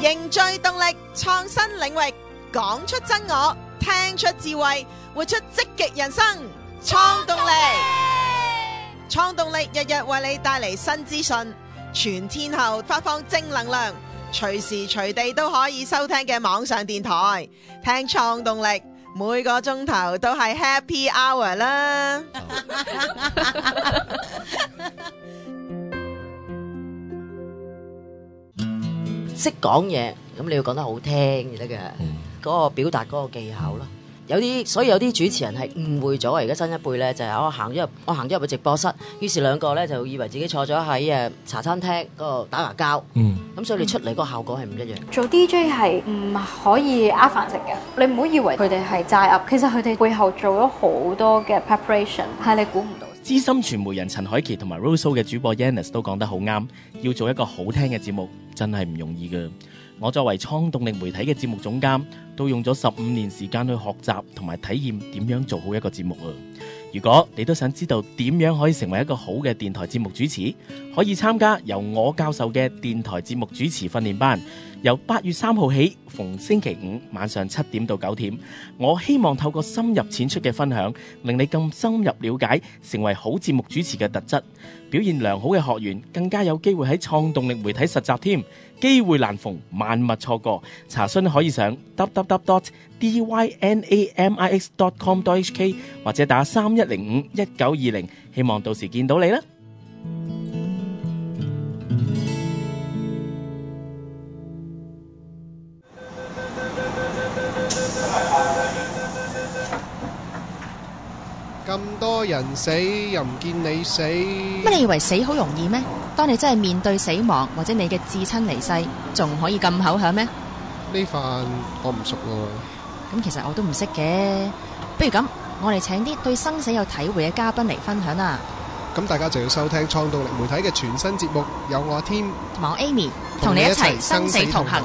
凝聚動力，創新領域，講出真我，聽出智慧，活出積極人生。創動力，創動力日日為你帶嚟新資訊，全天候發放正能量，隨時隨地都可以收聽嘅網上電台，聽創動力，每個鐘頭都係 Happy Hour 啦。 識講嘢，咁你要講得好聽就得嘅，嗰個表達嗰個技巧咯。所以有啲主持人係誤會咗，而家新一輩咧就係我行咗入個直播室，於是兩個咧就以為自己坐咗喺茶餐廳嗰度打牙膠，咁所以你出嚟嗰個效果係唔一樣。 做 DJ 係唔可以呃飯食嘅，你唔好以為佢哋係齋噏，其實佢哋背後做咗好多嘅 preparation， 係你估唔到。 資深傳媒人陳凱琪同埋 Roso 嘅主播 Yannis 都講得好啱，要做一個好聽嘅節目真係唔容易㗎。我作為創動力媒體嘅節目總監，都用咗15年時間去學習同埋體驗點樣做好一個節目啊！如果你都想知道點樣可以成為一個好嘅電台節目主持，可以參加由我教授嘅電台節目主持訓練班，由8月3號起，逢星期5晚上7點到9點。我希望透過深入淺出嘅分享，令你更深入了解成為好節目主持嘅特質。表現良好嘅學員更加有機會喺創動力媒體實習添。機會難逢，萬勿錯過。查詢可以上 www.dynamix.com.hk 或者打31051920，希望到時見到你啦。 咁多人死又唔見你死， 乜你以為死好容易咩？當你真係面對死亡或者你嘅至親離世，仲可以咁口響咩？ 呢飯我唔熟喎。 咁其實我都唔識嘅，不如咁，我哋請啲對生死有體會嘅嘉賓嚟分享啦。 咁大家就要收聽創動力媒體嘅全新節目，有我阿 Tim 同埋我 Amy 同你一齊生死同行。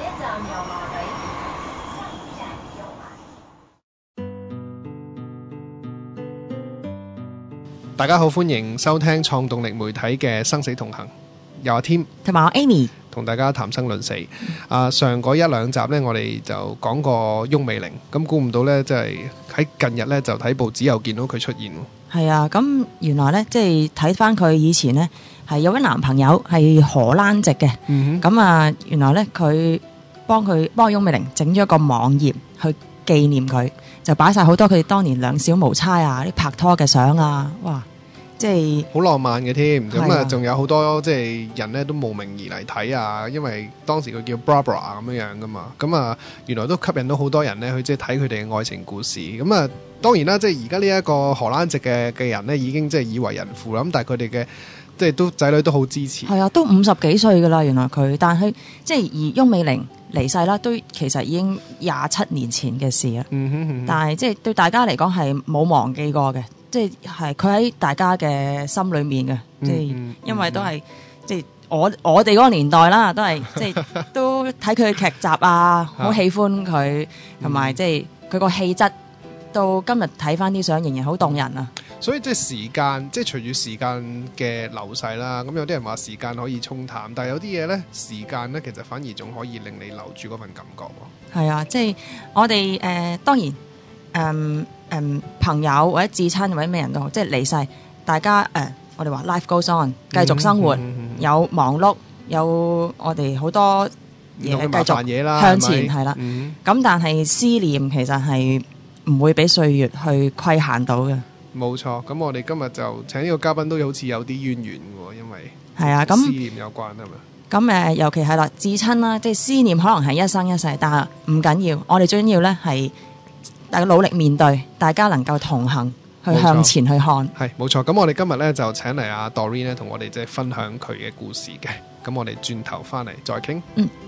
大家好，歡迎收聽創動力媒體嘅生死同行，有阿 Tim 同埋我 Amy 同大家談生論死。上嗰1-2集呢，我哋就講過翁美玲，咁估唔到呢，即係喺近日呢，就睇報紙又見到佢出現。 係啊，咁原來呢，即係睇翻佢以前呢，係有位男朋友係荷蘭籍嘅，咁原來呢，佢幫翁美玲整咗一個網頁去紀念佢，就擺晒好多佢哋當年兩小無猜啊，啲拍拖嘅相啊，哇！即係好浪漫嘅添，咁仲有好多即係人咧都慕名而嚟睇啊，因為當時佢叫 Barbara 咁樣噶嘛，咁原來都吸引到好多人咧去即係睇佢哋嘅愛情故事。咁當然啦，即係而家呢一個荷蘭籍嘅人咧已經即係已為人父啦，咁但係佢哋嘅即係都仔女都好支持。係啊， 都50幾歲噶啦，原來佢，但係即係而翁美玲離世啦，都其實已經27年前嘅事啦。但係即係對大家嚟講係冇忘記過嘅。即係佢喺大家嘅心裏面嘅，即係因為都係即係我哋嗰個年代啦，都係即係都睇佢嘅劇集啊，好喜歡佢，同埋即係佢個氣質，到今日睇翻啲相仍然好動人啊！ 所以即係時間，即係隨住時間嘅流逝啦。咁有啲人話時間可以沖淡，但係有啲嘢咧，時間咧其實反而仲可以令你留住嗰份感覺喎。係啊，即係我哋當然朋友或者至親或者咩人都好，即係離世，大家我哋話 life goes on， 繼續生活，有忙碌，有我哋好多嘢繼續向前係啦。咁但係思念其實係唔會俾歲月去規限到嘅。冇錯，咁我哋今日就請呢個嘉賓都好似有啲淵源喎，因為係啊，咁思念有關係嘛。咁尤其係啦，至親啦，即係思念可能係一生一世，但係唔緊要，我哋最緊要咧係大家努力面對，大家能夠同行去向前去看。係冇錯，咁我哋今日咧就請嚟阿 Doreen 咧同我哋即係分享佢嘅故事嘅。咁我哋轉頭翻嚟再傾。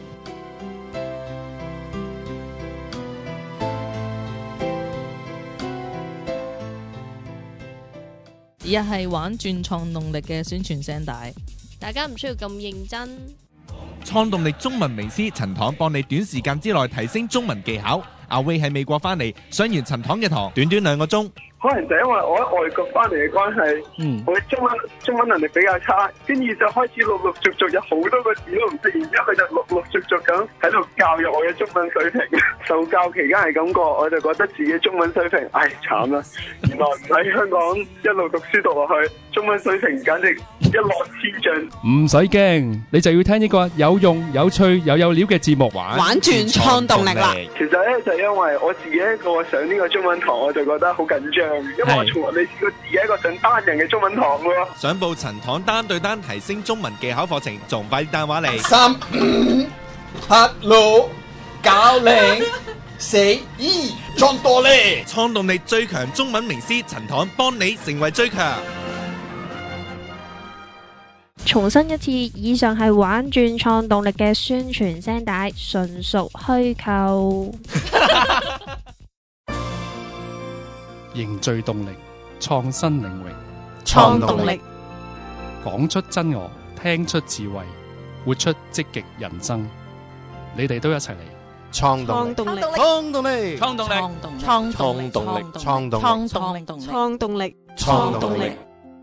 而家係玩轉創動力嘅宣傳聲帶， 大家唔需要咁認真。 創動力中文名師陳堂幫你短時間之內提升中文技巧。阿威喺美國翻嚟，上完陳堂嘅堂，短短2個鐘， 可能就因為我喺外國翻嚟嘅關係，我嘅中文能力比較差，跟住就開始陸陸續續有好多個字都唔識，然之後佢就陸陸續續咁喺度教育我嘅中文水平。受教期間係咁過，我就覺得自己中文水平，慘啦！原來唔喺香港一路讀書讀落去，中文水平簡直一落千丈。 唔使驚，你就要聽呢個有用、有趣又有料嘅節目玩轉創動力啦！ 其實咧就因為我自己一個上呢個中文堂，我就覺得好緊張，因為我從來未試過自己一個上單人嘅中文堂喎。 想報陳堂單對單提升中文技巧課程，仲快啲打電話嚟 3、5、8、6、9、0、4、2，創動力， 創動力最強中文名師陳堂幫你成為最強。 重申一次，以上係玩轉創動力嘅宣傳聲帶，純屬虛構。 凝聚動力，創新領域， 創動力， 講出真我，聽出智慧，活出積極人生。你哋都一齊嚟創動力，創動力，創動力，創動力，創動力，創動力，創動力， 創動力， 創動力。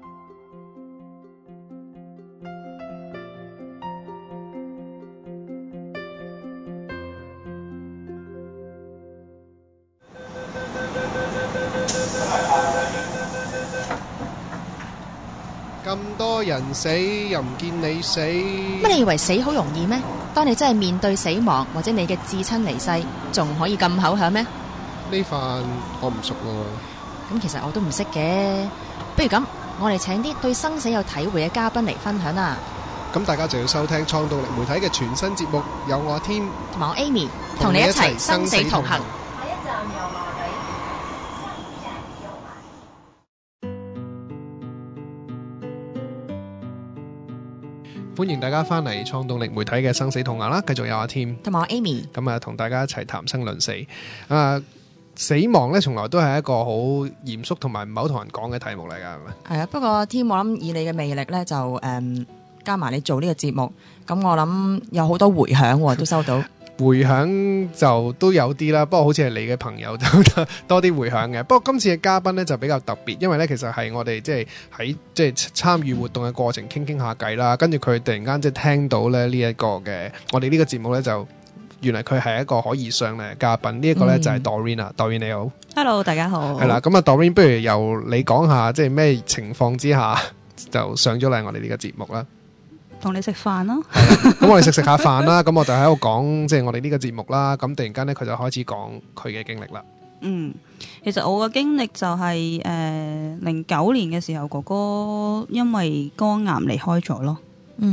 咁多人死又唔見你死， 乜你以為死好容易咩？當你真係面對死亡或者你嘅至親離世，仲可以咁口響咩？ 呢飯我唔熟喎。 咁其實我都唔識嘅，不如咁，我哋請啲對生死有體會嘅嘉賓嚟分享啦。 咁大家就要收聽創動力媒體嘅全新節目，有我添同埋我 Amy 同你一齊生死同行。 歡迎大家翻嚟創動力媒體嘅生死同行啦，繼續有阿添同埋我 Amy， 咁啊，同大家一齊談生論死。死亡咧，從來都係一個好嚴肅同埋唔係好同人講嘅題目嚟㗎，係咪？ 係啊，不過添，我諗以你嘅魅力咧，就加埋你做呢個節目，咁我諗有好多迴響都收到。 迴響就都有啲啦，不過好似係你嘅朋友就多啲迴響嘅。不過今次嘅嘉賓咧就比較特別，因為咧其實係我哋即係喺即係參與活動嘅過程傾下偈啦，跟住佢突然間即係聽到咧呢一個嘅我哋呢個節目咧就原來佢係一個可以上嚟嘅嘉賓，呢一個咧就係 Doreen 啊，Doreen 你好 ，Hello 大家好， 係啦，咁啊 Doreen 不如由你講下即係咩情況之下就上咗嚟我哋呢個節目啦。 同你食飯咯， 咁我哋食下飯啦，咁我就喺度講即係我哋呢個節目啦。咁突然間咧，佢就開始講佢嘅經歷啦。 其實我嘅經歷就係09年嘅時候，哥哥因為肝癌離開咗咯。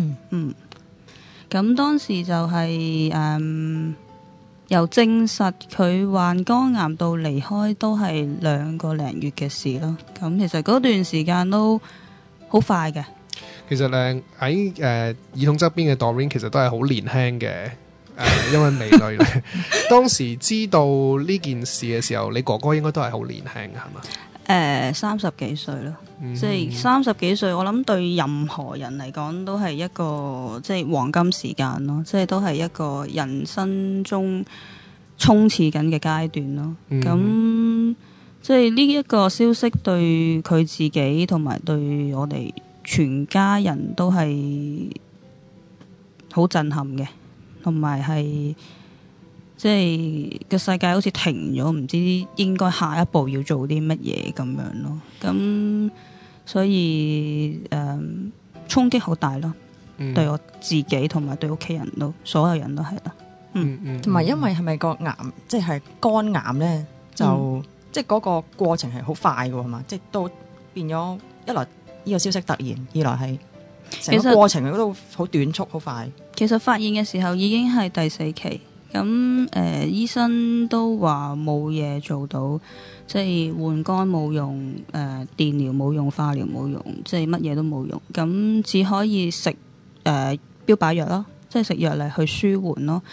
咁當時就係由證實佢患肝癌到離開都係2個零月嘅事咯。咁其實嗰段時間都好快嘅。 其實咧喺耳筒側邊嘅 Doreen 其實都係好年輕嘅，因為美女咧。當時知道呢件事嘅時候，你哥哥應該都係好年輕嘅，係嘛 ？30幾歲咯，即係30幾歲，我諗對任何人嚟講都係一個即係黃金時間咯，即係都係一個人生中衝刺緊嘅階段咯。咁即係呢一個消息對佢自己同埋對我哋全家人都係好震撼嘅，同埋係即係個世界好似停咗，唔知應該下一步要做啲乜嘢咁樣咯。咁所以衝擊好大咯，對我自己同埋對屋企人都，所有人都係啦。 同埋因為係咪個癌即係肝癌咧，就即係嗰個過程係好快嘅係嘛？即係都變咗一來。呢個消息突然，二來係成個過程都好短促，好快。 其實發現嘅時候已經係第4期，咁醫生都話冇嘢做到，即係換肝冇用，電療冇用，化療冇用，即係乜嘢都冇用，咁只可以食標靶藥咯，即係食藥嚟去舒緩咯。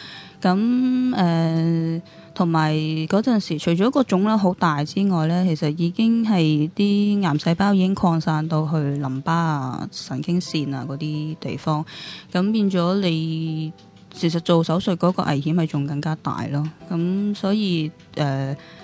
咁同埋嗰陣時，除咗個腫瘤好大之外呢，其實已經係啲癌細胞已經擴散到去淋巴啊、神經線啊嗰啲地方，咁變咗你其實做手術嗰個危險係仲更加大咯。咁所以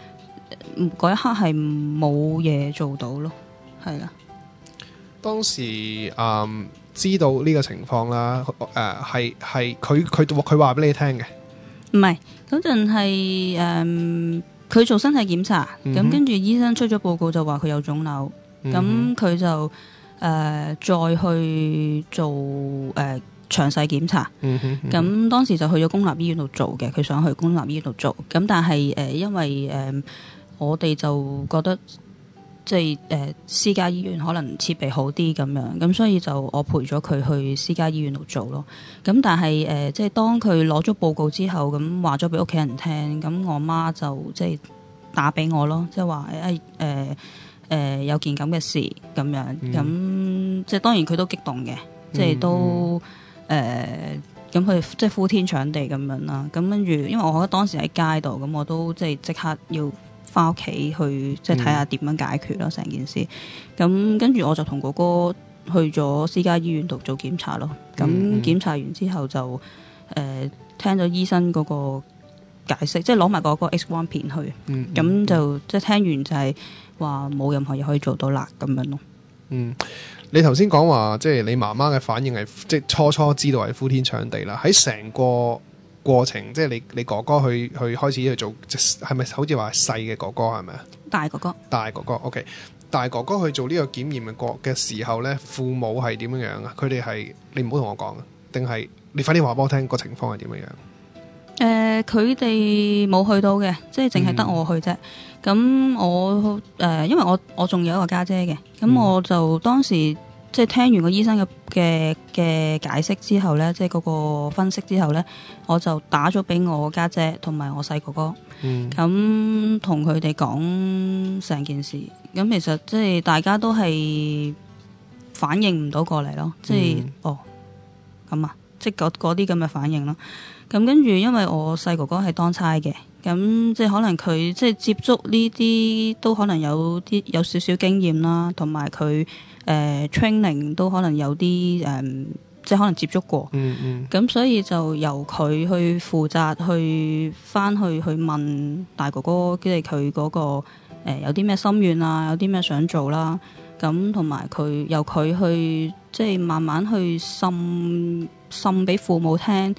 嗰一刻係冇嘢做到咯，係啦。 當時知道呢個情況啦，係佢話俾你聽嘅， 唔係嗰陣係佢做身體檢查，咁跟住醫生出咗報告就話佢有腫瘤，咁佢就再去做詳細檢查，咁當時就去咗公立醫院度做嘅，佢想去公立醫院度做，咁但係因為我哋就覺得即係私家醫院可能設備好啲咁樣，咁所以就我陪咗佢去私家醫院度做咯。咁但係即係當佢攞咗報告之後，咁話咗俾屋企人聽，咁我媽就即係打俾我咯，即係話有件咁嘅事咁樣，咁即係當然佢都激動嘅，即係都咁佢即係呼天搶地咁樣啦。咁跟住，因為我覺得當時喺街度，咁我都即係即刻要翻屋企去即係睇下點樣解決咯成件事。咁跟住我就同哥哥去咗私家醫院度做檢查咯。咁檢查完之後就聽咗醫生嗰個解釋，即係攞埋嗰個 X 光片去。咁就即係聽完就係話冇任何嘢可以做到啦咁樣咯。 你頭先講話即係你媽媽嘅反應係即係初知道係呼天搶地啦。喺成個過程，即係你哥哥去開始去做，係咪好似話細嘅哥哥係咪啊？大哥哥 OK。大哥哥去做呢個檢驗嘅時候咧，父母係點樣樣啊？佢哋係你唔好同我講啊，定係你快啲話俾我聽個情況係點樣樣？ 佢哋冇去到嘅，即係淨係得我去啫。咁我因為我仲有一個家姐嘅，咁我就當時即係聽完個醫生嘅解釋之後呢，即係嗰個分析之後呢，我就打咗俾我家姐同埋我細哥哥，咁同佢哋講成件事。咁其實即係大家都係反應唔到過嚟咯，即係咁啊，即係嗰啲咁嘅反應咯。咁跟住，因為我細哥哥係當差嘅，咁即係可能佢即係接觸呢啲都可能有少少經驗啦，同埋佢training 都可能有啲即係可能接觸過。咁所以就由佢去負責去翻去問大哥哥，即係佢嗰個有啲咩心願啊，有啲咩想做啦。咁同埋佢由佢去即係慢慢去滲俾父母聽。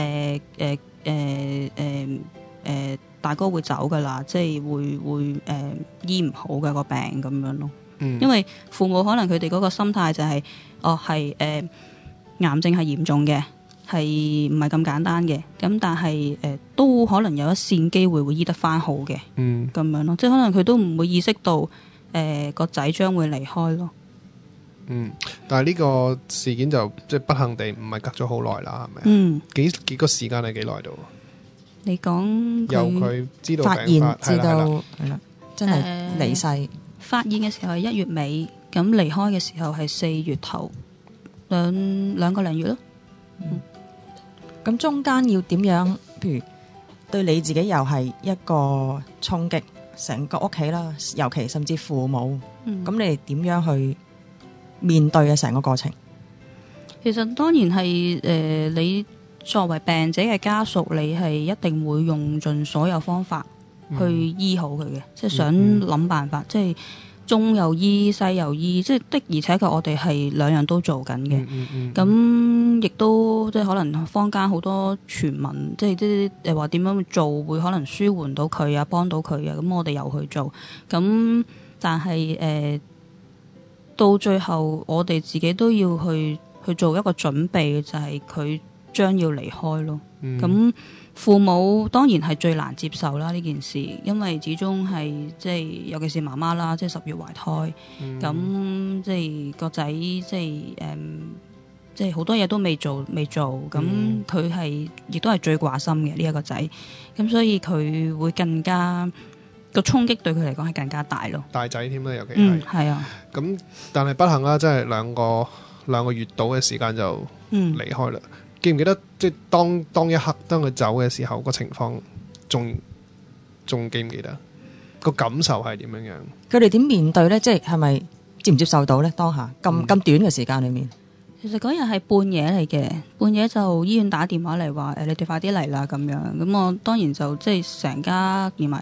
大哥會走噶啦，即係會醫唔好嘅個病咁樣咯。因為父母可能佢哋嗰個心態就係係癌症係嚴重嘅，係唔係咁簡單嘅。咁但係都可能有一線機會會醫得翻好嘅，咁樣咯。即係可能佢都唔會意識到個仔將會離開咯。 但係呢個事件就即係不幸地唔係隔咗好耐啦，係咪？幾個時間係幾耐到？你講由佢知道病發發現至到係啦，真係離世。 發現嘅時候係1月尾，咁離開嘅時候係4月頭，兩個零月咯。 咁中間要點樣？譬如對你自己又係一個衝擊，成個屋企啦，尤其甚至父母。咁你哋點樣去面對嘅成個過程？ 其實當然係你作為病者嘅家屬，你係一定會用盡所有方法去醫好佢嘅，即係想諗辦法，即係中又醫，西又醫，即係的而且確我哋係兩樣都做緊嘅。咁亦都即係可能坊間好多傳聞，即係啲話點樣做會可能舒緩到佢啊，幫到佢啊，咁我哋又去做。咁但係到最後我哋自己都要去做一個準備，就係佢將要離開咯。咁父母當然係最難接受啦呢件事，因為始終係即係尤其是媽媽啦，即係10月懷胎，咁即係個仔即係好多嘢都未做，咁佢係亦都係最掛心嘅呢一個仔，咁所以佢會更加個衝擊對佢嚟講係更加大咯。 大仔添啦，尤其係係啊。咁但係不幸啦，真係兩個月到嘅時間就離開啦。記唔記得即係當一刻當佢走嘅時候個情況，仲記唔記得個感受係點樣樣？ 佢哋點面對呢？即係咪接唔接受到呢？當下咁短嘅時間裏面， 其實嗰日係半夜嚟嘅，半夜就醫院打電話嚟話你哋快啲嚟啦咁樣。咁我當然就即係成家連埋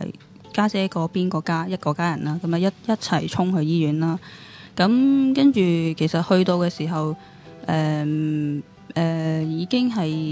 家姐嗰邊一個家人啦，咁啊一齊衝去醫院啦。咁跟住其實去到嘅時候，已經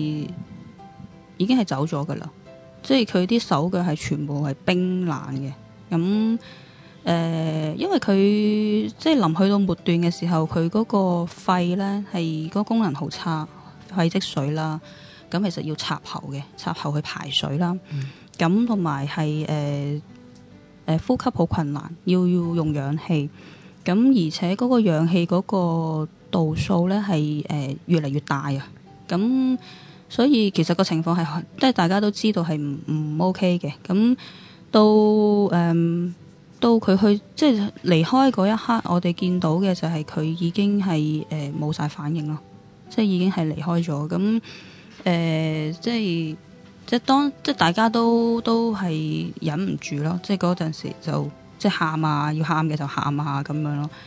係走咗噶啦，即係佢啲手腳係全部係冰冷嘅。咁因為佢即係臨去到末段嘅時候，佢嗰個肺呢係嗰個功能好差，肺積水啦。咁其實要插喉去排水啦。咁同埋係呼吸好困難，要用氧氣。咁而且嗰個氧氣嗰個度數呢係越嚟越大啊。咁所以其實個情況係即係大家都知道係唔 OK 嘅。咁到佢去即係離開嗰一刻，我哋見到嘅就係佢已經係冇晒反應咯，即係已經係離開咗。咁即係大家都係忍唔住咯，即係嗰陣時就即係喊啊，要喊嘅就喊啊咁樣咯。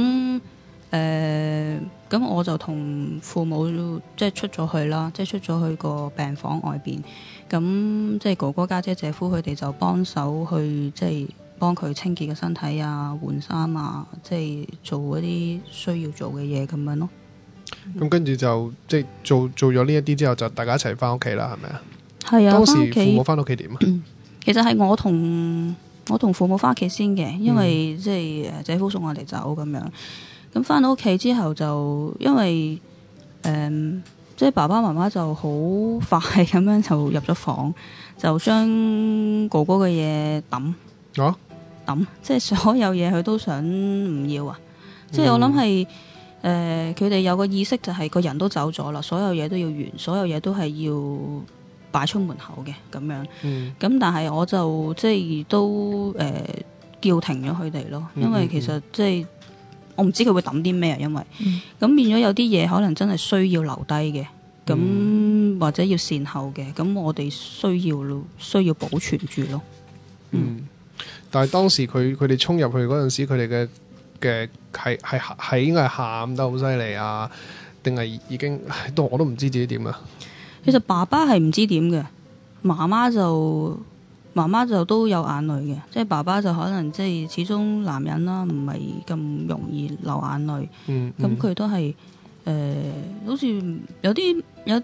咁我就同父母即係出咗去啦，即係出咗去個病房外邊。咁即係哥哥家姐姐夫佢哋就幫手去即係幫佢清潔個身體啊、換衫啊，即係做嗰啲需要做嘅嘢咁樣咯。 咁跟住就即係做咗呢一啲之後，就大家一齊翻屋企啦，係咪啊？ 係啊， 當時父母翻屋企點啊？ 其實係我同父母翻屋企先嘅，因為即係姐夫送我哋走咁樣。咁翻到屋企之後就因為即係爸爸媽媽就好快咁樣就入咗房，就將哥哥嘅嘢抌，即係所有嘢佢都想唔要啊！即係我諗係佢哋有個意識就係個人都走咗啦，所有嘢都要完，所有嘢都係要擺出門口嘅咁樣。咁但係我就即係都叫停咗佢哋咯，因為其實即係我唔知佢會抌啲咩啊，因為咁變咗有啲嘢可能真係需要留低嘅，咁或者要善後嘅，咁我哋需要保存住咯。 但係當時佢哋衝入去嗰陣時，佢哋嘅係應該係喊得好犀利啊，定係已經我都唔知自己點啊。 其實爸爸係唔知點嘅，媽媽就都有眼淚嘅，即係爸爸就可能即係始終男人啦，唔係咁容易流眼淚。咁佢都係好似有啲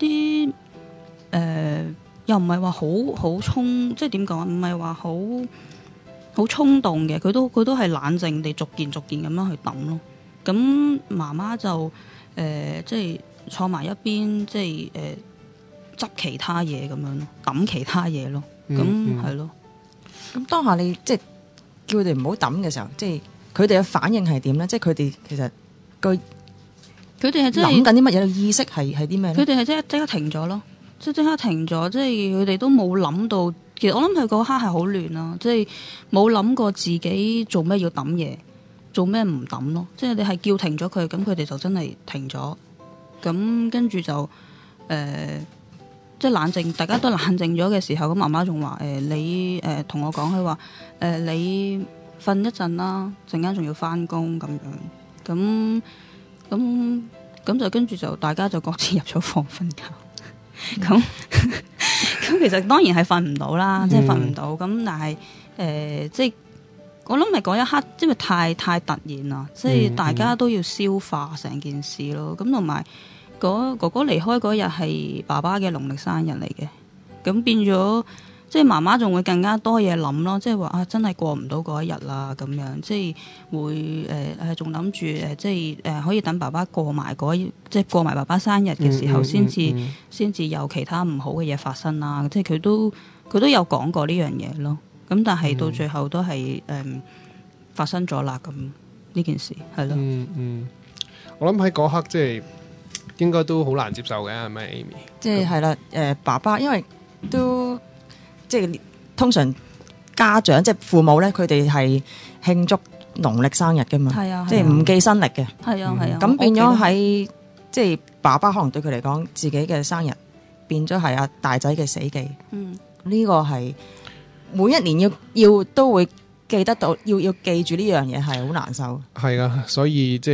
又唔係話好衝，即係點講？唔係話好衝動嘅，佢都係冷靜地逐件咁樣去抌咯。咁媽媽就即係坐埋一邊，即係執其他嘢咁樣咯，抌其他嘢咯。咁係咯。 咁當下你即係叫佢哋唔好抌嘅時候，即係佢哋嘅反應係點咧？即係佢哋其實佢哋係即係諗緊啲乜嘢？意識係啲咩咧？ 佢哋係即刻停咗咯，即刻停咗，即係佢哋都冇諗到。其實我諗佢嗰刻係好亂咯，即係冇諗過自己做咩要抌嘢，做咩唔抌咯。即係你係叫停咗佢，咁佢哋就真係停咗。咁跟住就即係冷靜，大家都冷靜咗嘅時候，咁媽媽仲話你同我講，佢話你瞓一陣啦，陣間仲要翻工咁樣。咁就跟住就大家就各自入咗房瞓覺。咁其實當然係瞓唔到啦，即係瞓唔到。咁但係即係我諗係嗰一刻，因為太突然啦，即係大家都要消化成件事咯。咁同埋哥哥離開嗰日係爸爸嘅農曆生日嚟嘅，咁變咗即係媽媽仲會更加多嘢諗咯，即係話真係過唔到嗰一日啦咁樣，即係會仲諗住即係可以等爸爸過埋即係過埋爸爸生日嘅時候先至有其他唔好嘅嘢發生啦。即係佢都有講過呢樣嘢咯。咁但係到最後都係發生咗啦。咁呢件事係咯。 我諗喺嗰刻即係應該都好難接受嘅，係咪 Amy？ 即係啦，爸爸因為都即係通常家長即係父母咧，佢哋係慶祝農曆生日㗎嘛，即係唔記新曆嘅。係啊。咁變咗喺即係爸爸可能對佢嚟講，自己嘅生日變咗係阿大仔嘅死忌。呢個係每一年要都會記得到，要記住呢樣嘢係好難受。 係啊，所以即係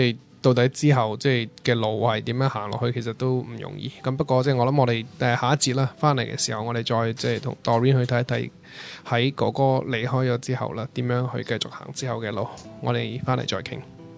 到底之後即係嘅路係點樣行落去，其實都唔容易。咁不過即係我諗我哋下一節啦，翻嚟嘅時候，我哋再即係同 Doreen 去睇一睇喺哥哥離開咗之後啦，點樣去繼續行之後嘅路。我哋翻嚟再傾。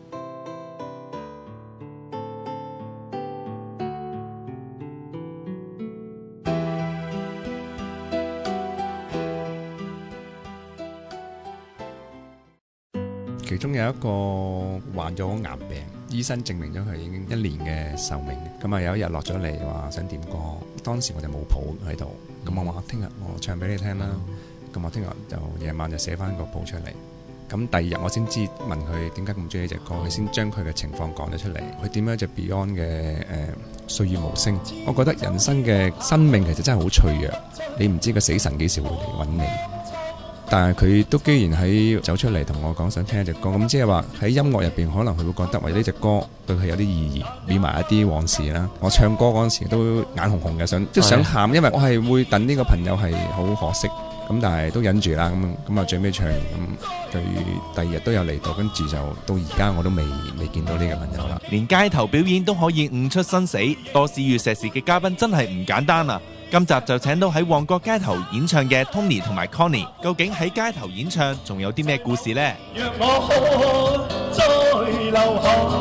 其中有一個患咗癌病，醫生證明咗佢已經1年嘅壽命。咁啊有一日落咗嚟話想點歌，當時我就冇譜喺度，咁我話聽日我唱俾你聽啦。咁我聽日就夜晚就寫翻個譜出嚟。咁第二日我先知問佢點解咁中意呢隻歌，佢先將佢嘅情況講咗出嚟。佢點樣就 Beyond 嘅歲月無聲。我覺得人生嘅生命其實真係好脆弱，你唔知個死神幾時會嚟揾你。但係佢都既然喺走出嚟同我講想聽一隻歌，咁即係話喺音樂入邊可能佢會覺得或者呢隻歌對佢有啲意義，緬埋一啲往事啦。我唱歌嗰陣時都眼紅紅嘅，想喊，因為我係會等呢個朋友係好可惜，咁但係都忍住啦。咁啊最尾唱完，咁佢第二日都有嚟到，跟住就到而家我都未見到呢個朋友啦。 連街頭表演都可以悟出生死，多士與碩士嘅嘉賓真係唔簡單啊！今集就請到喺旺角街頭演唱嘅 Tony 同埋 Connie， 究竟喺街頭演唱仲有啲咩故事呢？若我可再留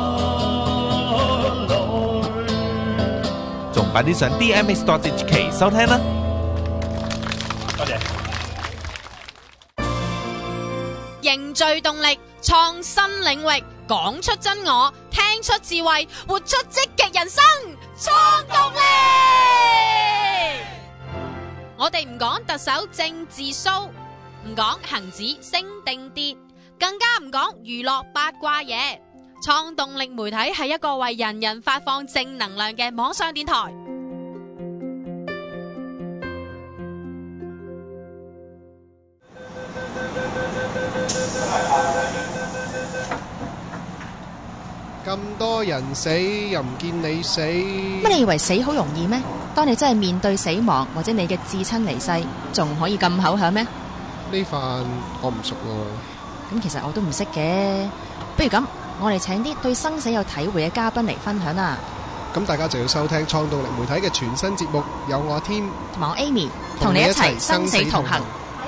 下來，仲快啲上 DMX.HK 收聽啦！多謝。 凝聚動力，創新領域，講出真我，聽出智慧，活出積極人生，創動力。我哋唔講特首政治騷，唔講恒指升定跌，更加唔講娛樂八卦嘢。創動力媒體係一個為人人發放正能量嘅網上電台。 咁多人死又唔見你死， 乜你以為死好容易咩？當你真係面對死亡或者你嘅至親離世，仲可以咁口響咩？ 呢份我唔熟喎。 咁其實我都唔識嘅，不如咁，我哋請啲對生死有體會嘅嘉賓嚟分享啦。 咁大家就要收聽創動力媒體嘅全新節目，有我添同埋我 Amy 同你一齊生死同行。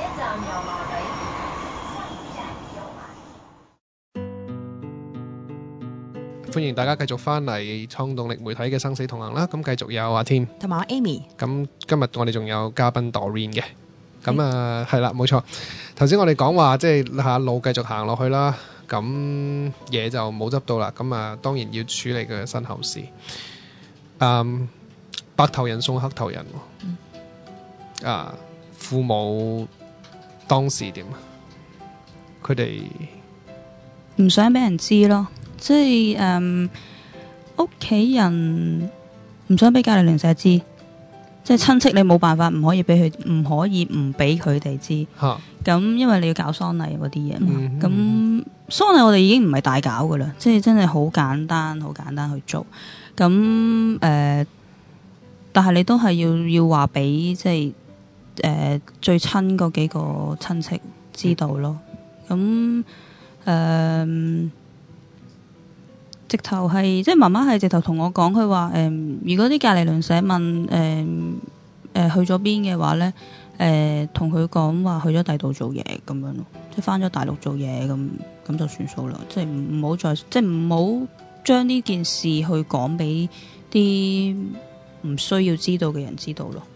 歡迎大家繼續翻嚟創動力媒體嘅生死同行啦！咁繼續有阿添同埋阿 Amy。 咁今日我哋仲有嘉賓 Doreen 嘅，咁啊係啦，冇錯。頭先我哋講話即係下路繼續行落去啦，咁嘢就冇執到啦。咁啊當然要處理佢嘅身後事。白頭人送黑頭人，父母當時點啊？佢哋唔想俾人知咯。即係屋企人唔想俾隔離鄰舍知，即係親戚你冇辦法唔可以俾佢，唔可以唔俾佢哋知。咁因為你要搞喪禮嗰啲嘢嘛。咁喪禮我哋已經唔係大搞噶啦，即係真係好簡單，好簡單去做。咁但係你都係要話俾即係最親嗰幾個親戚知道咯。咁直頭係，即係媽媽係直頭同我講，佢話如果啲隔離鄰舍問去咗邊嘅話咧，同佢講話去咗第度做嘢咁樣咯，即係翻咗大陸做嘢咁就算數啦，即係唔好再即係唔好將呢件事去講俾啲唔需要知道嘅人知道咯。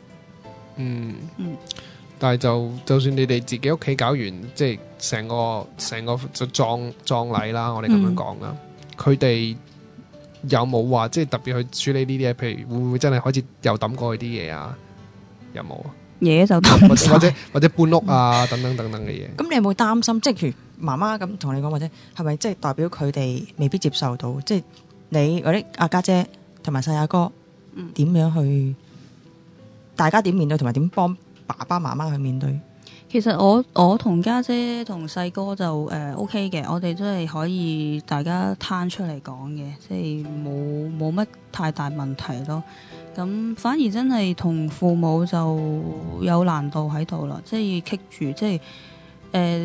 但係就算你哋自己屋企搞完，即係成個就葬禮啦，我哋咁樣講啦。佢哋有冇話即係特別去處理呢啲嘢？譬如會唔會真係開始又抌過去啲嘢啊？有冇啊？ 嘢就抌或者搬屋啊等等等等嘅嘢。 咁你有冇擔心？即係譬如媽媽咁同你講，或者係咪即係代表佢哋未必接受到？即係你嗰啲阿家姐同埋細阿哥點樣去？大家點面對，同埋點幫爸爸媽媽去面對？ 其實我同家姐同細哥就OK 嘅，我哋都係可以大家攤出嚟講嘅，即係冇乜太大問題咯。咁反而真係同父母就有難度喺度啦，即係棘住，即係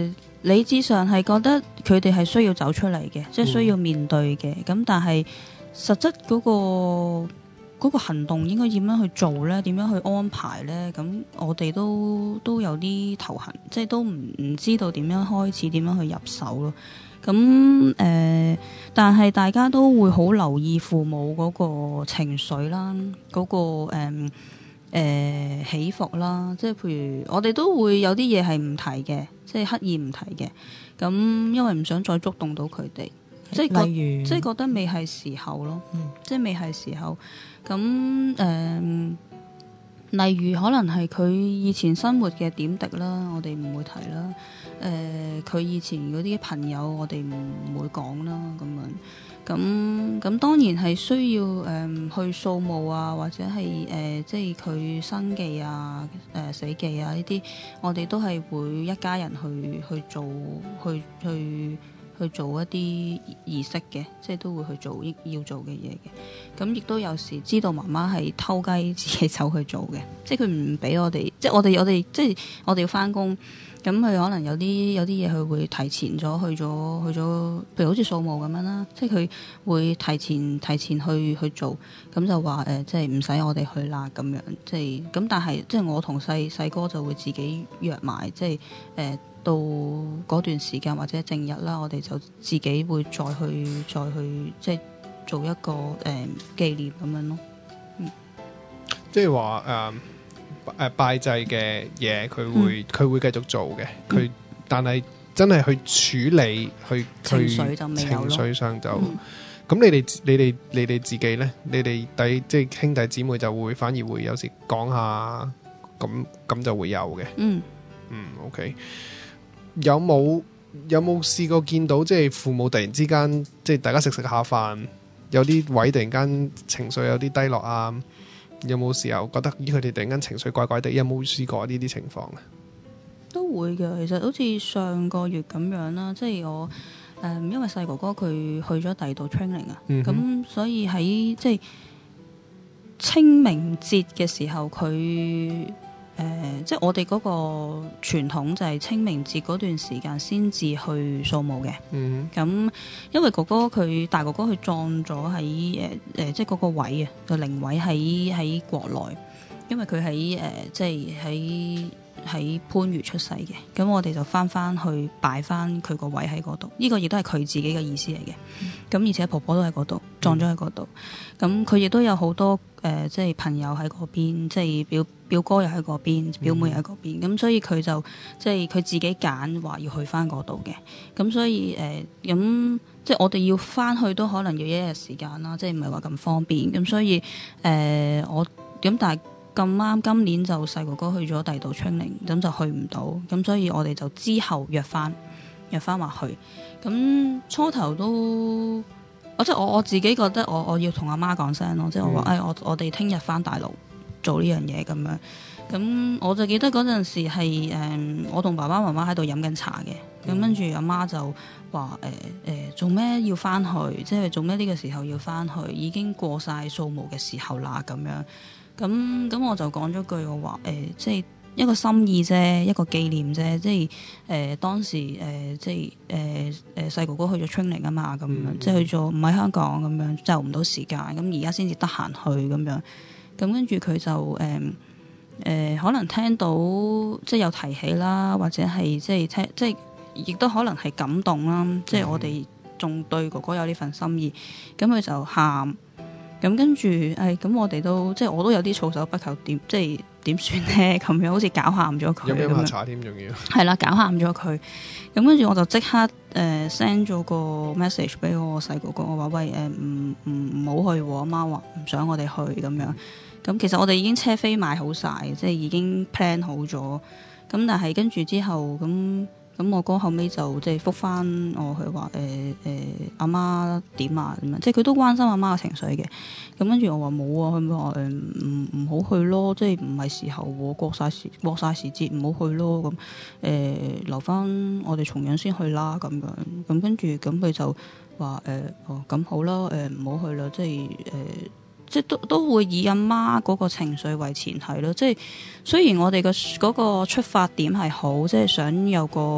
理智上係覺得佢哋係需要走出嚟嘅，即係需要面對嘅。咁但係實質嗰個行動應該點樣去做呢？點樣去安排呢？咁我哋都有啲頭痕，即係都唔知道點樣開始，點樣去入手咯。咁但係大家都會好留意父母嗰個情緒啦，嗰個起伏啦。即係譬如我哋都會有啲嘢係唔提嘅，即係刻意唔提嘅。咁因為唔想再觸動到佢哋，即係例如即係覺得未係時候咯，即係未係時候。咁例如可能係佢以前生活嘅點滴啦，我哋唔會提啦。佢以前嗰啲朋友，我哋唔會講啦。咁當然係需要去掃墓啊，或者係即係佢生忌啊、死忌啊呢啲，我哋都係會一家人去做去做一啲儀式嘅，即係都會去做要做嘅嘢嘅。咁亦都有時知道媽媽係偷雞自己走去做嘅，即係佢唔俾我哋，即係我哋即係我哋要返工，咁佢可能有啲嘢佢會提前咗去咗，譬如好似掃墓咁樣啦，即係佢會提前去做，咁就話即係唔使我哋去啦咁樣，即係咁。但係即係我同細哥就會自己約埋，即係到嗰段時間或者正日啦，我哋就自己會再去即係做一個紀念咁樣咯。 即係話拜祭嘅嘢，佢會繼續做嘅。佢但係真係去處理去情緒就未有咯。 情緒上就咁，你哋自己咧，你哋即係兄弟姊妹就會反而會有時講下，咁就會有嘅。OK。有冇試過見到即係父母突然之間即係大家食下飯，有啲位突然間情緒有啲低落啊？有冇時候覺得佢哋突然間情緒怪怪地？有冇試過呢啲情況啊？ 都會嘅，其實好似上個月咁樣啦，即係我因為細哥哥佢去咗第二度 training 啊，咁所以喺即係清明節嘅時候佢。即係我哋嗰個傳統就係清明節嗰段時間先至去掃墓嘅。咁因為大哥哥佢葬咗喺即係嗰個位啊，個靈位喺國內，因為佢即係喺番禺出世嘅。咁我哋就翻去擺翻佢個位喺嗰度。呢個亦都係佢自己嘅意思嚟嘅。咁而且婆婆都喺嗰度葬咗喺嗰度。咁佢亦都有好多即係朋友喺嗰邊，即係表哥又喺嗰邊，表妹又喺嗰邊。咁所以佢就即係佢自己揀話要去翻嗰度嘅。咁所以咁即係我哋要翻去都可能要一日時間啦，即係唔係話咁方便。咁所以我咁但係咁啱今年就細哥哥去咗第二度 training，咁就去唔到。咁所以我哋就之後約翻話去。咁初頭都即係我自己覺得我要同阿媽講聲咯，即係我話我哋聽日翻大陸做呢樣嘢咁樣。咁我就記得嗰陣時係我同爸爸媽媽喺度飲緊茶嘅。咁跟住阿媽就話做咩要翻去？即係做咩呢個時候要翻去？已經過晒掃墓嘅時候啦咁樣。咁我就講咗句我話即係一個心意啫，一個紀念啫，即係當時即係細哥哥去咗 training 啊嘛，咁樣即係去咗唔喺香港咁樣，就唔到時間，咁而家先至得閒去咁樣。咁跟住佢就可能聽到即係有提起啦，或者係即係亦都可能係感動啦，即係我哋仲對哥哥有呢份心意，咁佢就喊。咁跟住，咁我哋都即係我都有啲措手不及，即係點算咧？咁樣好似搞喊咗佢， 飲下茶添，仲要係啦，搞喊咗佢。咁跟住我就即刻send 咗個 message 俾我細哥哥，我話喂唔好去喎，阿媽話唔想我哋去咁樣。咁其實我哋已經車飛買好晒，即係已經 plan 好咗。咁但係跟住之後咁我哥後尾就即係覆返我，佢話阿媽點啊咁樣，即係佢都關心阿媽嘅情緒嘅。咁跟住我話冇啊，佢話唔好去咯，即係唔係時候喎，過晒時節唔好去咯，咁留返我哋重陽先去啦咁樣。咁跟住咁佢就話咁好啦，唔好去啦，即係都會以阿媽嗰個情緒為前提咯。即係雖然我哋嗰個出發點係好，即係想有個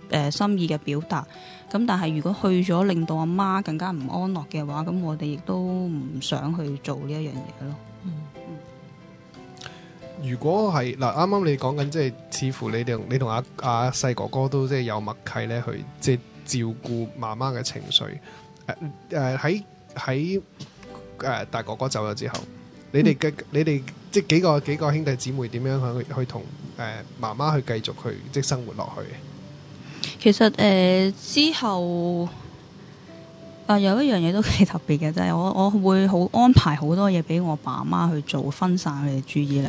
心意嘅表達。咁但係如果去咗令到阿媽更加唔安樂嘅話，咁我哋亦都唔想去做呢一樣嘢咯。 如果係嗱，啱啱你講緊即係似乎你同阿細哥哥都即係有默契咧，去即係照顧媽媽嘅情緒。喺大哥哥走咗之後，你哋即係幾個兄弟姊妹點樣去同媽媽去繼續去即係生活落去？ 其實之後有一樣嘢都幾特別嘅，就係我會好安排好多嘢俾我爸媽去做，分散佢哋注意力。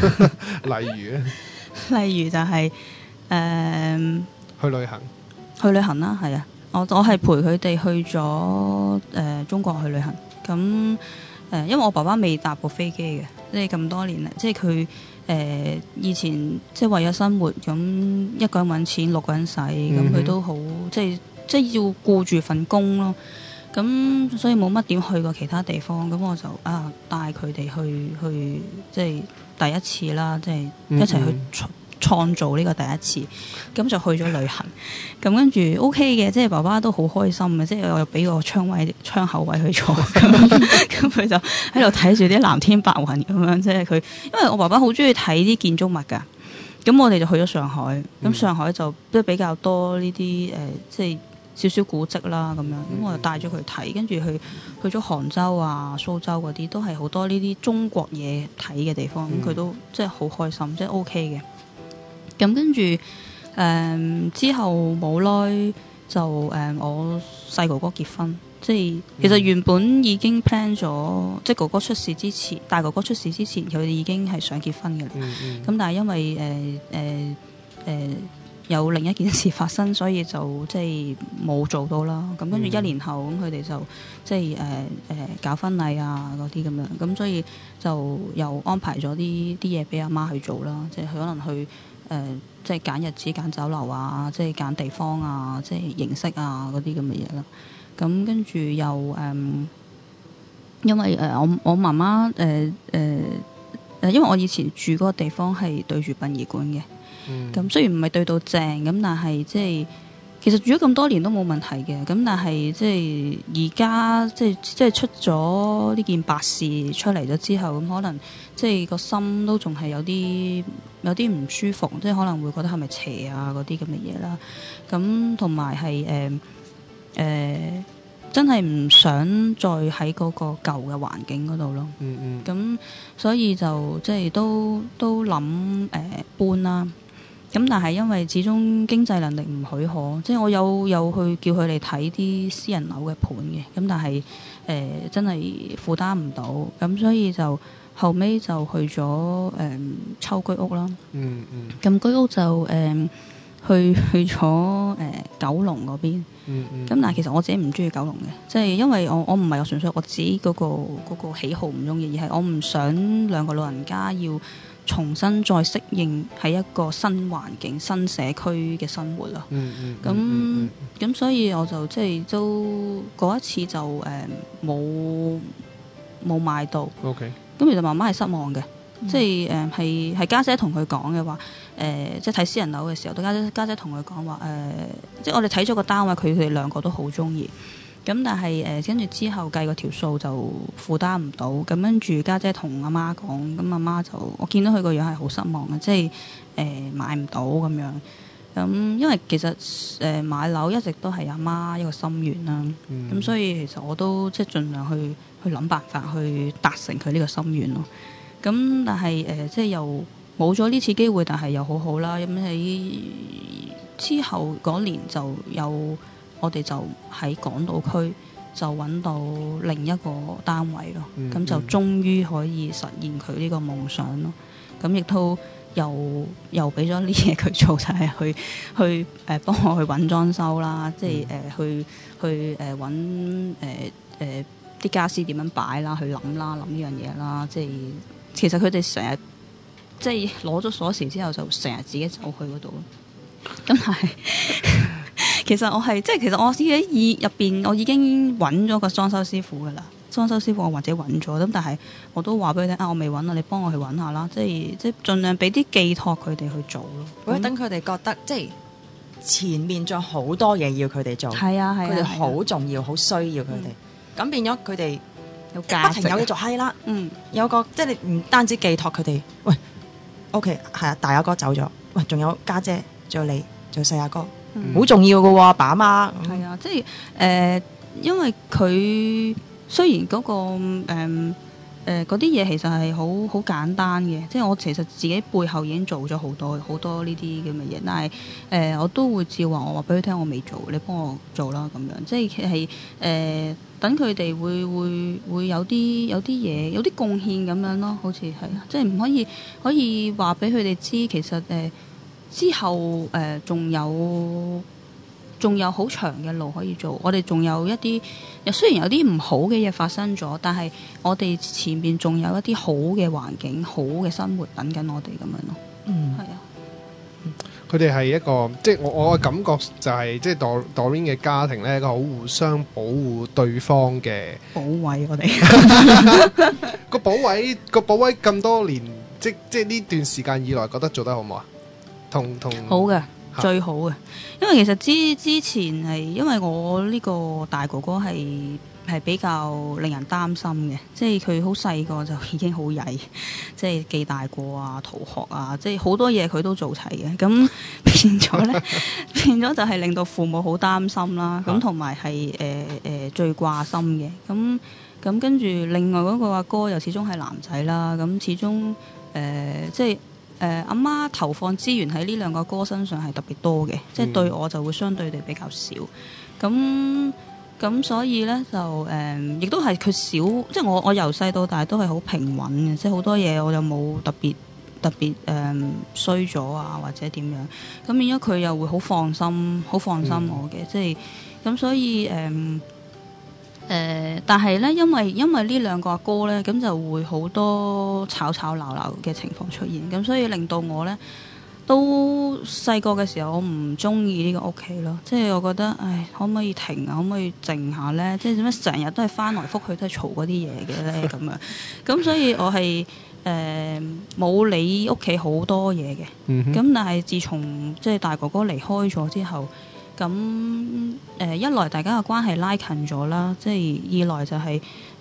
例如就係去旅行。 去旅行啦，係啊，我係陪佢哋去咗中國去旅行。咁因為我爸爸未搭過飛機嘅，即係咁多年嚟，即係佢以前即係為咗生活，咁一個人揾錢，六個人使，咁佢都好即係要顧住份工咯。咁所以冇乜點去過其他地方，咁我就帶佢哋去即係第一次啦，即係一齊去創造呢個第一次，咁就去咗旅行。咁跟住 OK 嘅，即係爸爸都好開心嘅，即係我又俾個窗口位去坐，咁佢就喺度睇住啲藍天白雲咁樣，即係佢，因為我爸爸好中意睇啲建築物㗎。咁我哋就去咗上海，咁上海就都比較多呢啲即係少少古蹟啦咁樣，咁我就帶咗佢睇，跟住去咗杭州啊、蘇州嗰啲，都係好多呢啲中國嘢睇嘅地方，咁佢都即係好開心，即係 OK 嘅。咁跟住之後冇耐就我細哥哥結婚，即係其實原本已經 plan 咗，即係哥哥出事之前，大哥哥出事之前，佢哋已經係想結婚嘅啦。咁但係因為有另一件事發生，所以就即係冇做到啦。咁跟住1年後，咁佢哋就即係搞婚禮啊嗰啲咁樣。咁所以就又安排咗啲嘢俾阿媽去做啦。即係佢可能去即係揀日子、揀酒樓啊，即係揀地方啊，即係形式啊嗰啲咁嘅嘢啦。咁跟住又因為我媽媽因為我以前住嗰個地方係對住殯儀館嘅。咁雖然唔係對到正咁，但係即係其實住咗咁多年都冇問題嘅。咁但係即係而家即係出咗呢件白事出嚟咗之後，咁可能即係個心都仲係有啲唔舒服，即係可能會覺得係咪邪啊嗰啲咁嘅嘢啦。咁同埋係真係唔想再喺嗰個舊嘅環境嗰度咯。咁所以就即係都諗搬啦。咁但係因為始終經濟能力唔許可，即係我有去叫佢哋睇啲私人樓嘅盤嘅，咁但係真係負擔唔到，咁所以就後尾就去咗抽居屋啦。咁居屋就去咗九龍嗰邊。咁但係其實我自己唔中意九龍嘅，即係因為我唔係純粹我自己嗰個喜好唔中意，而係我唔想兩個老人家要重新再適應喺一個新環境、新社區嘅生活啦。咁所以我就即係都嗰一次就冇買到。咁其實媽媽係失望嘅，即係係家姐同佢講嘅話，即係睇私人樓嘅時候，家姐同佢講話即係我哋睇咗個單位，佢哋兩個都好中意。咁但係跟住之後計個條數就負擔唔到，咁跟住家姐同阿媽講，咁阿媽就我見到佢個樣係好失望嘅，即係買唔到咁樣。咁因為其實買樓一直都係阿媽一個心願啦。咁所以其實我都即係盡量去諗辦法去達成佢呢個心願咯。咁但係即係又冇咗呢次機會，但係又好好啦。咁喺之後嗰年就有。我哋就喺港島區就揾到另一個單位咯，咁就終於可以實現佢呢個夢想咯。咁亦都又俾咗啲嘢佢做，就係去幫我去揾裝修啦，即係去揾啲家私點樣擺啦，去諗呢樣嘢啦。即係其實佢哋成日即係攞咗鎖匙之後，就成日自己走去嗰度咯。咁係。其實我係即係其實我自己入邊，我已經揾咗個裝修師傅噶啦。裝修師傅我或者揾咗，咁但係我都話俾佢聽我未揾啊，你幫我去揾下啦。即係盡量俾啲寄託佢哋去做咯。 或者等佢哋覺得即係前面仲有好多嘢要佢哋做， 係啊係啊， 佢哋好重要，好需要佢哋。咁變咗佢哋有價值， 不停有嘢做，係啦，有個即係你唔單止寄託佢哋，喂 ，OK 係啊，大阿哥走咗，喂，仲有家姐，仲有你，仲有細阿哥，好重要嘅喎，爸阿媽。 係啊，即係因為佢雖然嗰個嗰啲嘢其實係好簡單嘅，即係我其實自己背後已經做咗好多呢啲咁嘅嘢，但係我都會照話我話俾佢聽，我未做，你幫我做啦咁樣，即係等佢哋會有啲嘢有啲貢獻咁樣咯，好似係啊，即係唔可以話俾佢哋知，其實之後仲有好長嘅路可以做，我哋仲有一啲，雖然有啲唔好嘅嘢發生咗，但係我哋前面仲有一啲好嘅環境、好嘅生活等緊我哋咁樣咯。係啊。 佢哋係一個，即係我嘅感覺就係，即係 Doreen 嘅家庭咧，一個好互相保護對方嘅保衞我哋個保衞咁多年，即係呢段時間以來，覺得做得好唔好啊？同好嘅。最好嘅，因為其實之前係因為我呢個大哥哥係比較令人擔心嘅，即係佢好細個就已經好曳，即係記大過啊、逃學啊，即係好多嘢佢都做齊嘅，咁變咗咧，變咗就係令到父母好擔心啦，咁同埋係最掛心嘅，咁跟住另外嗰個阿哥又始終係男仔啦，咁始終即係。阿媽投放資源喺呢兩個歌身上係特別多嘅，即係對我就會相對地比較少。咁所以呢，就亦都係佢少，即係我由細到大都係好平穩嘅，即係好多嘢我就冇特別衰咗啊或者點樣。咁變咗佢又會好放心我嘅，即係咁所以但係咧，因為呢兩個阿哥咧，咁就會好多吵鬧嘅情況出現，咁所以令到我咧都細個嘅時候，我唔中意呢個屋企咯，即係我覺得，唉，可唔可以停啊？可唔可以靜下咧？即係點解成日都係翻來覆去都係嘈嗰啲嘢嘅咧？咁樣，咁所以我係冇理屋企好多嘢嘅，咁但係自從即係大哥哥離開咗之後。咁一來大家嘅關係拉近咗啦，即係二來就係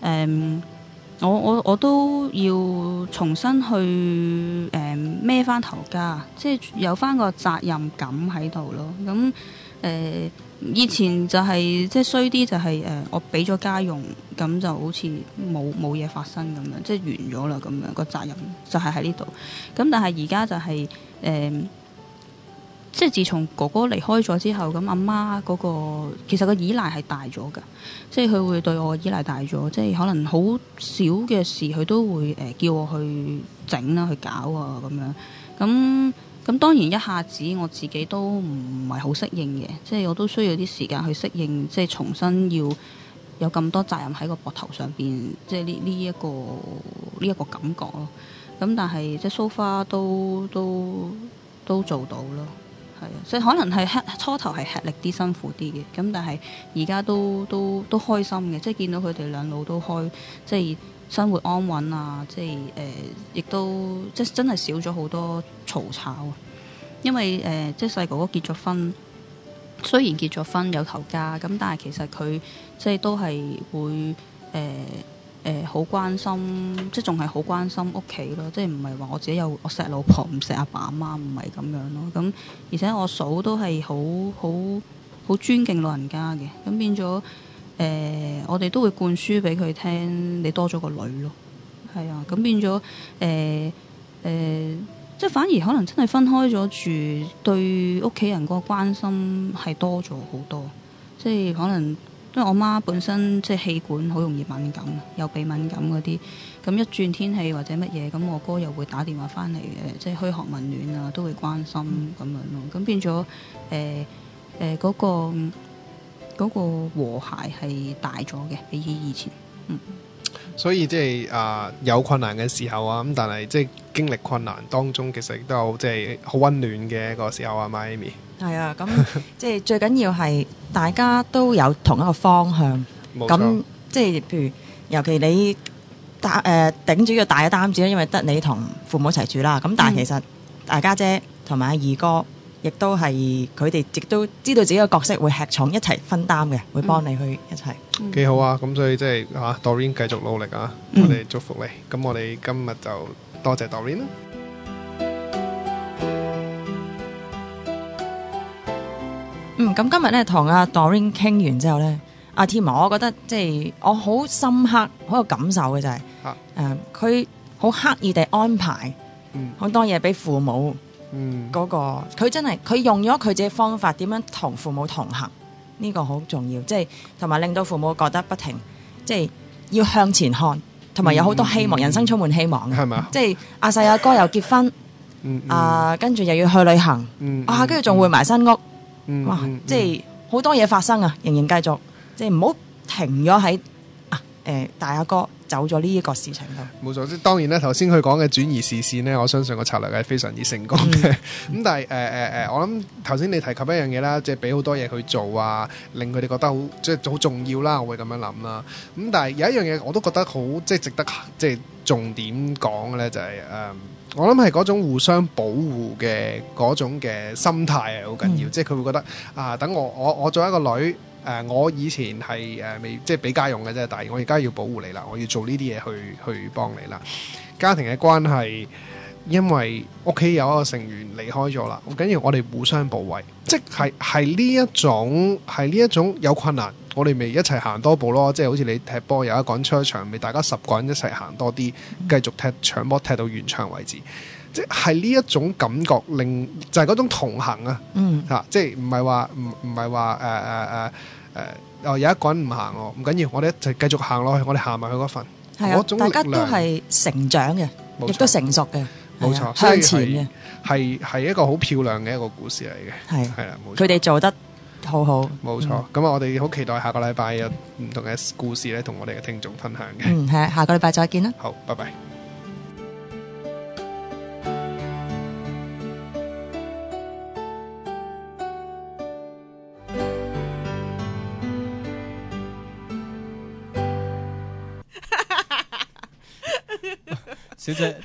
我都要重新去孭翻頭家，即係有翻個責任感喺度咯。咁以前就係即係衰啲就係我俾咗家用，咁就好似冇嘢發生咁樣，即係完咗啦咁樣，個責任就係喺呢度。咁但係而家就係即係自從哥哥離開咗之後，咁阿媽嗰個其實個依賴係大咗㗎，即係佢會對我依賴大咗，即係可能好少嘅事佢都會叫我去整啦、去搞啊咁樣。咁當然一下子我自己都唔係好適應嘅，即係我都需要啲時間去適應，即係重新要有咁多責任喺個膊頭上邊，即係呢一個感覺咯。咁但係即係 so far 都做到咯。係啊，所以可能係初頭係吃力啲、辛苦啲嘅，咁但係而家都開心嘅，即係見到佢哋兩老都即係生活安穩啊，即係亦都即係真係少咗好多嘈吵啊。因為即係細哥哥結咗婚，雖然結咗婚有頭家，咁但係其實佢即係都係會好關心，即係仲係好關心屋企咯，即係唔係話我自己我錫老婆唔錫阿爸阿媽，唔係咁樣咯。咁而且我嫂都係好尊敬老人家嘅，咁變咗我哋都會灌輸俾佢聽，你多咗個女咯，係啊，咁變咗即係反而可能真係分開咗住，對屋企人個關心係多咗好多，即係可能。因為我媽本身即係氣管好容易敏感，有鼻敏感嗰啲，咁一轉天氣或者乜嘢，咁我哥又會打電話翻嚟即係噓寒問暖啊，都會關心咁樣咯。咁變咗嗰個和諧係大咗嘅，比起以前。 所以即係有困難嘅時候啊，咁但係即係經歷困難當中，其實亦都有即係好溫暖嘅一個時候啊 ，Amy。係啊，咁即係最緊要係大家都有同一個方向。咁即係譬如，尤其你頂住個大嘅擔子咧，因為得你同父母一齊住啦。咁但係其實大家姐同埋阿二哥亦都係佢哋亦都知道自己嘅角色會吃重，一齊分擔嘅，會幫你去一齊。 幾好啊！咁所以即係Doreen 繼續努力啊！我哋祝福你。咁我哋今日就多謝 Doreen 啦。 咁今日咧同阿 Doreen 傾完之後咧，阿天我覺得即係我好深刻、好有感受嘅就係佢好刻意地安排好多嘢俾父母。嗰個佢真係佢用咗佢自己方法點樣同父母同行，呢個好重要，即係同埋令到父母覺得不停即係要向前看，同埋有好多希望，人生充滿希望嘅，係咪？即係阿細阿哥又結婚，跟住又要去旅行，跟住仲換埋新屋，哇！即係好多嘢發生啊，仍然繼續，即係唔好停咗喺大阿哥走咗呢一個事情度。 冇錯，即係當然咧，頭先佢講嘅轉移視線咧，我相信個策略係非常之成功嘅。咁但係我諗頭先你提及一樣嘢啦，即係俾好多嘢去做啊，令佢哋覺得好即係好重要啦，我會咁樣諗啦。咁但係有一樣嘢我都覺得好即係值得即係重點講嘅咧，就係我諗係嗰種互相保護嘅嗰種嘅心態係好緊要，即係佢會覺得等我作為一個女。我以前係未即係俾家用嘅啫，但係我而家要保護你啦，我要做呢啲嘢去幫你啦。家庭嘅關係，因為屋企有一個成員離開咗啦，好緊要我哋互相保衛，即係呢一種有困難，我哋咪一齊行多步咯。即係好似你踢波有一個人出一場，咪大家10個人一齊行多啲，繼續踢搶波踢到完場為止。即係呢一種感覺，令就係嗰種同行啊，即係唔係話有一個人唔行喎，唔緊要，我哋一齊繼續行落去，我哋行埋去嗰份，嗰種力量，大家都係成長嘅，亦都成熟嘅， 冇錯， 向前嘅， 係一個好漂亮嘅一個故事嚟嘅，係啦， 佢哋做得好好， 冇錯。咁我哋好期待下個禮拜有唔同嘅故事咧，同我哋嘅聽眾分享嘅。 係下個禮拜再見啦。 好，拜拜。 小姐，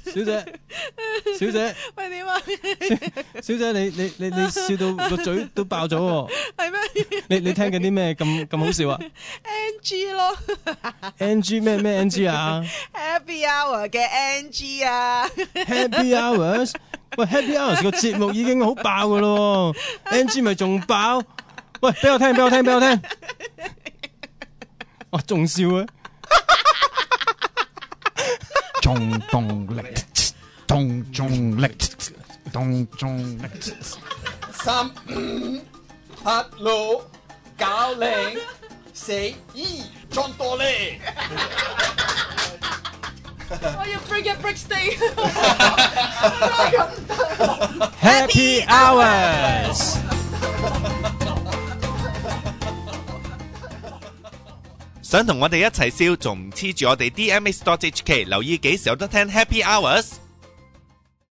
喂點啊？ 小姐，你笑到個嘴都爆咗喎， 係咩？ 你聽緊啲咩咁好笑啊 ？NG 咯 ，NG 咩 NG 啊 ？Happy Hour 嘅 NG 啊 ！Happy Hours， 喂 Happy Hours 個節目已經好爆噶咯，NG 咪仲爆？喂，俾我聽，哇，仲笑啊！ 衝動力，3、5、8、6、9、0、4、2，撞到你！ 我要 break stay。 Happy Hours。 想同我哋一齊笑，仲唔黐住我哋 DMH.HK 留意幾時有得聽 Happy Hours？